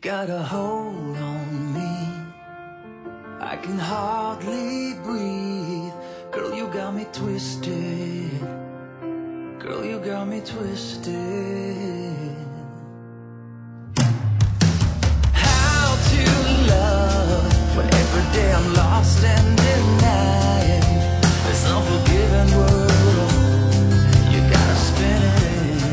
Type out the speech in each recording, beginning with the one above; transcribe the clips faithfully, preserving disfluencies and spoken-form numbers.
got a hold on me, I can hardly breathe. Girl, you got me twisted. Girl, you got me twisted. How to love when every day I'm lost and denying. This unforgiving world, you gotta spin it.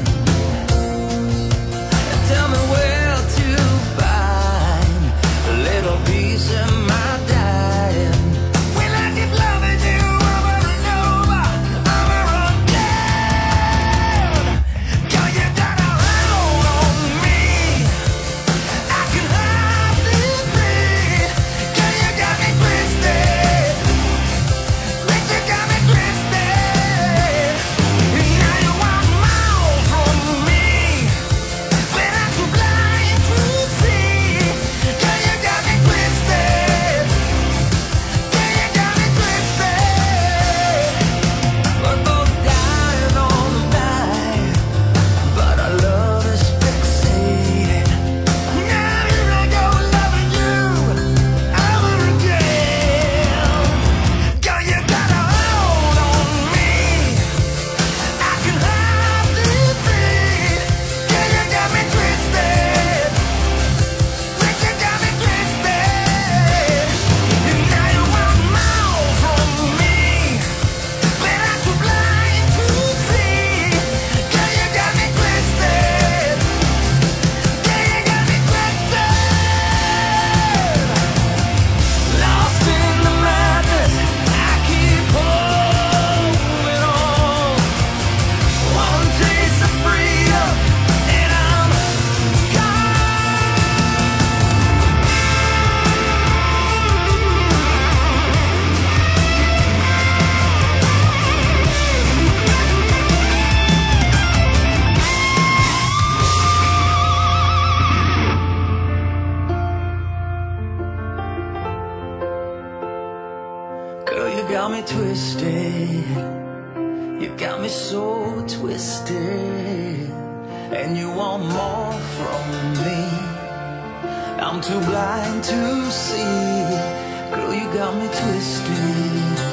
And tell me where to find a little peace in my dying. Will I keep loving you over and over, over again? Girl, you got a hold on me, I can hardly breathe. Girl, you got me twisted. Bitch, you got me twisted. And now you want more from me, but I'm too blind to see. Girl, you got me twisted. Girl, you got me twisted. We're both dying on the night, but our love is fixated. Now you know you're loving you over again. Girl, you got a hold on me, I can hardly breathe. Girl, you got me twisted. Bitch, you got me twisted. And now you want more from me, but I'm too blind to see. Girl, you got me twisted. Girl, you got me twisted. Lost in the madness, I keep holding on. One taste of freedom, and I'm Girl, you got me twisted. You got me so twisted. And you want more from me, I'm too blind to see. Girl, you got me twisted.